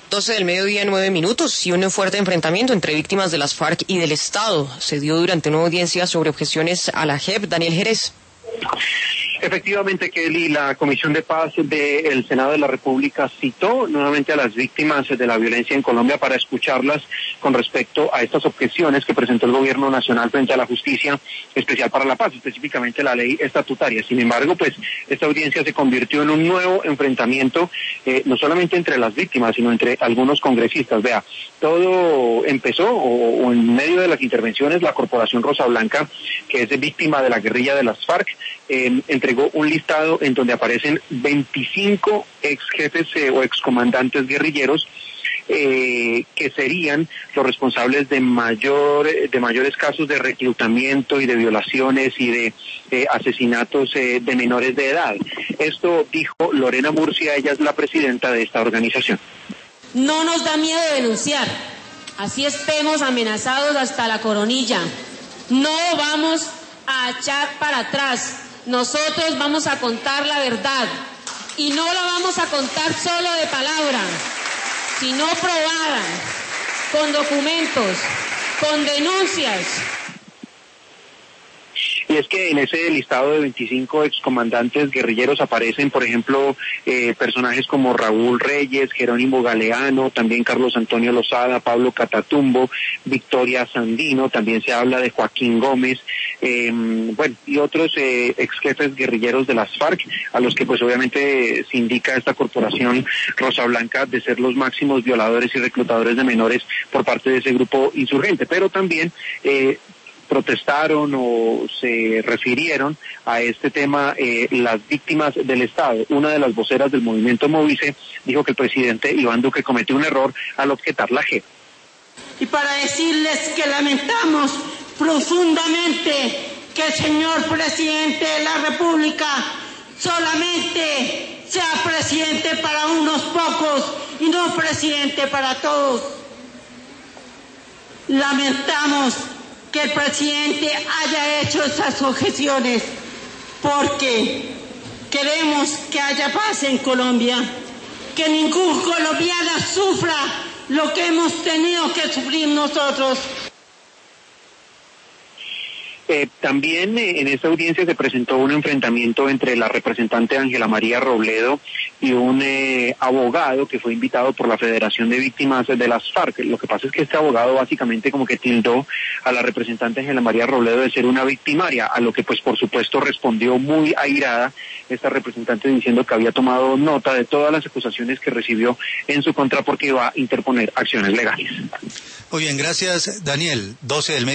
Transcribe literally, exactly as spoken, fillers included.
doce del mediodía, nueve minutos, y un fuerte enfrentamiento entre víctimas de las FARC y del Estado se dio durante una audiencia sobre objeciones a la J E P. Daniel Jerez. Efectivamente, Kelly, la Comisión de Paz del Senado de la República citó nuevamente a las víctimas de la violencia en Colombia para escucharlas con respecto a estas objeciones que presentó el Gobierno Nacional frente a la Justicia Especial para la Paz, específicamente la ley estatutaria. Sin embargo, pues esta audiencia se convirtió en un nuevo enfrentamiento, eh, no solamente entre las víctimas, sino entre algunos congresistas. Vea, todo empezó, o, o en medio de las intervenciones, la Corporación Rosa Blanca, que es víctima de la guerrilla de las FARC, eh, entregó un listado en donde aparecen veinticinco ex jefes eh, o excomandantes guerrilleros eh, que serían los responsables de mayor de mayores casos de reclutamiento y de violaciones y de eh, asesinatos eh, de menores de edad. Esto dijo Lorena Murcia, ella es la presidenta de esta organización. No nos da miedo denunciar, así estemos amenazados hasta la coronilla. No vamos a echar para atrás. Nosotros vamos a contar la verdad, y no la vamos a contar solo de palabra, sino probada, con documentos, con denuncias. Y es que en ese listado de veinticinco excomandantes guerrilleros aparecen, por ejemplo, eh, personajes como Raúl Reyes, Jerónimo Galeano, también Carlos Antonio Lozada, Pablo Catatumbo, Victoria Sandino, también se habla de Joaquín Gómez, eh, bueno, y otros eh, ex jefes guerrilleros de las FARC, a los que pues obviamente se indica esta corporación Rosa Blanca de ser los máximos violadores y reclutadores de menores por parte de ese grupo insurgente, pero también eh, protestaron o se refirieron a este tema eh, las víctimas del Estado. Una de las voceras del movimiento Movice dijo que el presidente Iván Duque cometió un error al objetar la J E P. Y para decirles que lamentamos profundamente que el señor presidente de la República solamente sea presidente para unos pocos y no presidente para todos. Lamentamos que el presidente haya hecho esas objeciones porque queremos que haya paz en Colombia, que ningún colombiano sufra lo que hemos tenido que sufrir nosotros. Eh, también eh, en esta audiencia se presentó un enfrentamiento entre la representante Ángela María Robledo y un eh, abogado que fue invitado por la Federación de Víctimas de las FARC. Lo que pasa es que este abogado básicamente como que tildó a la representante Ángela María Robledo de ser una victimaria, a lo que pues por supuesto respondió muy airada esta representante diciendo que había tomado nota de todas las acusaciones que recibió en su contra porque iba a interponer acciones legales. Muy bien, gracias Daniel. doce del